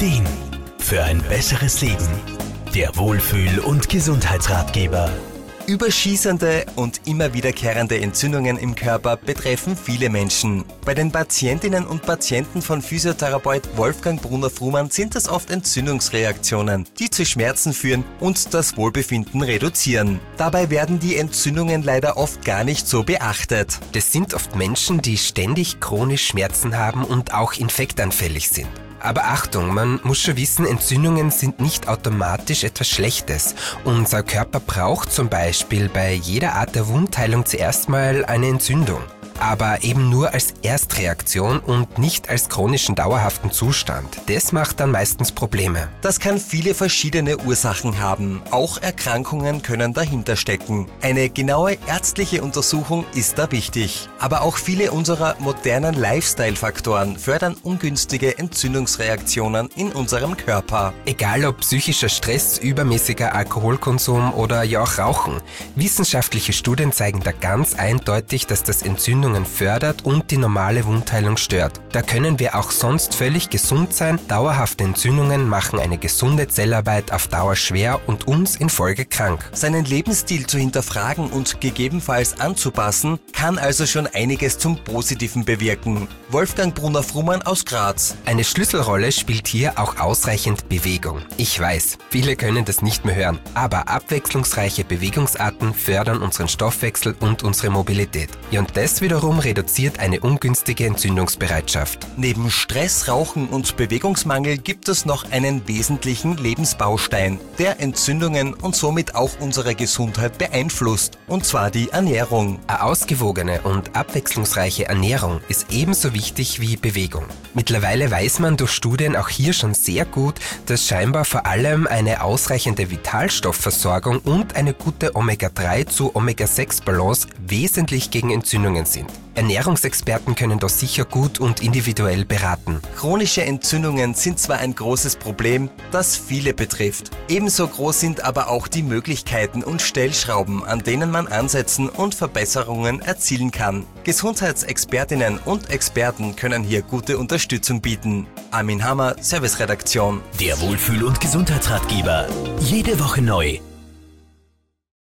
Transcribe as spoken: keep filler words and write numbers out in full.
Ideen für ein besseres Leben. Der Wohlfühl- und Gesundheitsratgeber. Überschießende und immer wiederkehrende Entzündungen im Körper betreffen viele Menschen. Bei den Patientinnen und Patienten von Physiotherapeut Wolfgang Brunner-Frumann sind es oft Entzündungsreaktionen, die zu Schmerzen führen und das Wohlbefinden reduzieren. Dabei werden die Entzündungen leider oft gar nicht so beachtet. Das sind oft Menschen, die ständig chronisch Schmerzen haben und auch infektanfällig sind. Aber Achtung, man muss schon wissen, Entzündungen sind nicht automatisch etwas Schlechtes. Unser Körper braucht zum Beispiel bei jeder Art der Wundheilung zuerst mal eine Entzündung. Aber eben nur als Erstreaktion und nicht als chronischen dauerhaften Zustand. Das macht dann meistens Probleme. Das kann viele verschiedene Ursachen haben. Auch Erkrankungen können dahinter stecken. Eine genaue ärztliche Untersuchung ist da wichtig. Aber auch viele unserer modernen Lifestyle-Faktoren fördern ungünstige Entzündungsreaktionen in unserem Körper. Egal ob psychischer Stress, übermäßiger Alkoholkonsum oder ja auch Rauchen. Wissenschaftliche Studien zeigen da ganz eindeutig, dass das Entzündungen fördert und die normale Wundheilung stört. Da können wir auch sonst völlig gesund sein. Dauerhafte Entzündungen machen eine gesunde Zellarbeit auf Dauer schwer und uns in Folge krank. Seinen Lebensstil zu hinterfragen und gegebenenfalls anzupassen, kann also schon einiges zum Positiven bewirken. Wolfgang Brunner-Frumann aus Graz. Eine Schlüsselrolle spielt hier auch ausreichend Bewegung. Ich weiß, viele können das nicht mehr hören, aber abwechslungsreiche Bewegungsarten fördern unseren Stoffwechsel und unsere Mobilität. Ja, und das wiederum reduziert eine ungünstige Entzündungsbereitschaft. Neben Stress, Rauchen und Bewegungsmangel gibt es noch einen wesentlichen Lebensbaustein, der Entzündungen und somit auch unsere Gesundheit beeinflusst, und zwar die Ernährung. Eine ausgewogene und abwechslungsreiche Ernährung ist ebenso wichtig wie Bewegung. Mittlerweile weiß man durch Studien auch hier schon sehr gut, dass scheinbar vor allem eine ausreichende Vitalstoffversorgung und eine gute Omega drei zu Omega sechs Balance wesentlich gegen Entzündungen sind. Ernährungsexperten können da sicher gut und individuell beraten. Chronische Entzündungen sind zwar ein großes Problem, das viele betrifft. Ebenso groß sind aber auch die Möglichkeiten und Stellschrauben, an denen man ansetzen und Verbesserungen erzielen kann. Gesundheitsexpertinnen und Experten können hier gute Unterstützung bieten. Armin Hammer, Serviceredaktion. Der Wohlfühl- und Gesundheitsratgeber. Jede Woche neu.